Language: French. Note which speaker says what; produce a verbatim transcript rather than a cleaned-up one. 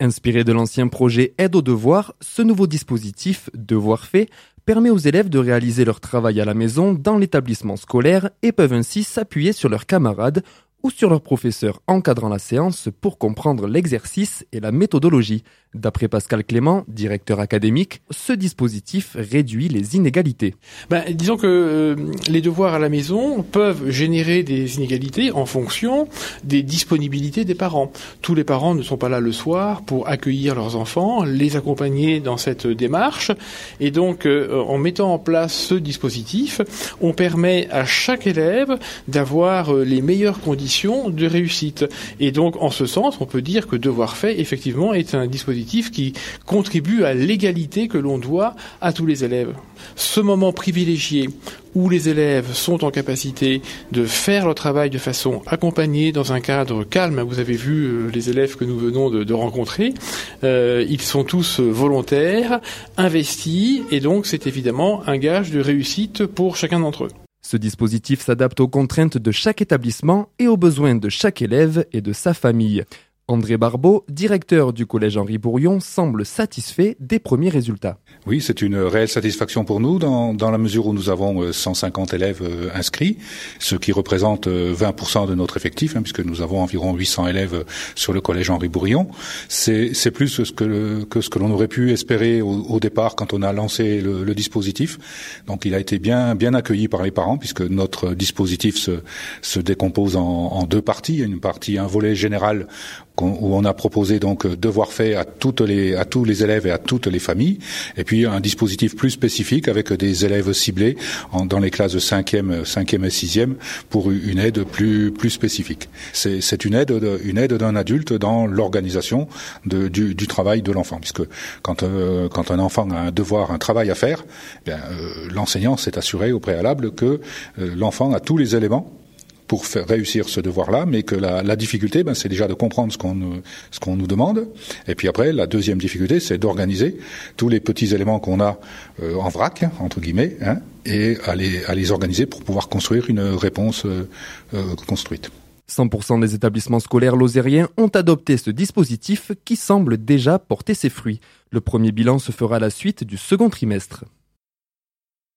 Speaker 1: Inspiré de l'ancien projet Aide aux devoirs, ce nouveau dispositif, Devoirs faits, permet aux élèves de réaliser leur travail à la maison dans l'établissement scolaire et peuvent ainsi s'appuyer sur leurs camarades ou sur leurs professeurs encadrant la séance pour comprendre l'exercice et la méthodologie. D'après Pascal Clément, directeur académique, ce dispositif réduit les inégalités.
Speaker 2: Ben, disons que euh, les devoirs à la maison peuvent générer des inégalités en fonction des disponibilités des parents. Tous les parents ne sont pas là le soir pour accueillir leurs enfants, les accompagner dans cette démarche. Et donc, euh, en mettant en place ce dispositif, on permet à chaque élève d'avoir euh, les meilleures conditions de réussite. Et donc, en ce sens, on peut dire que Devoirs faits, effectivement, est un dispositif qui contribue à l'égalité que l'on doit à tous les élèves. Ce moment privilégié où les élèves sont en capacité de faire leur travail de façon accompagnée dans un cadre calme. Vous avez vu euh, les élèves que nous venons de, de rencontrer. Euh, ils sont tous volontaires, investis, et donc c'est évidemment un gage de réussite pour chacun d'entre eux.
Speaker 1: Ce dispositif s'adapte aux contraintes de chaque établissement et aux besoins de chaque élève et de sa famille. André Barbeau, directeur du collège Henri Bourrion, semble satisfait des premiers résultats.
Speaker 3: Oui, c'est une réelle satisfaction pour nous dans, dans la mesure où nous avons cent cinquante élèves inscrits, ce qui représente vingt pour cent de notre effectif, hein, puisque nous avons environ huit cents élèves sur le collège Henri Bourrion. C'est, c'est plus ce que, que ce que l'on aurait pu espérer au, au départ quand on a lancé le, le dispositif. Donc il a été bien, bien accueilli par les parents, puisque notre dispositif se, se décompose en, en deux parties. Une partie, un volet général où on a proposé donc Devoirs faits à toutes les à tous les élèves et à toutes les familles, et puis un dispositif plus spécifique avec des élèves ciblés en, dans les classes de cinquième, cinquième et sixième pour une aide plus plus spécifique. C'est, c'est une aide une aide d'un adulte dans l'organisation de, du, du travail de l'enfant, puisque quand euh, quand un enfant a un devoir, un travail à faire, bien, euh, l'enseignant s'est assuré au préalable que euh, l'enfant a tous les éléments pour faire réussir ce devoir-là, mais que la, la difficulté, ben, c'est déjà de comprendre ce qu'on nous, ce qu'on nous demande. Et puis après, la deuxième difficulté, c'est d'organiser tous les petits éléments qu'on a euh, en vrac, entre guillemets, hein, et à les, à les organiser pour pouvoir construire une réponse euh, euh, construite.
Speaker 1: cent pour cent des établissements scolaires lozériens ont adopté ce dispositif qui semble déjà porter ses fruits. Le premier bilan se fera à la suite du second trimestre.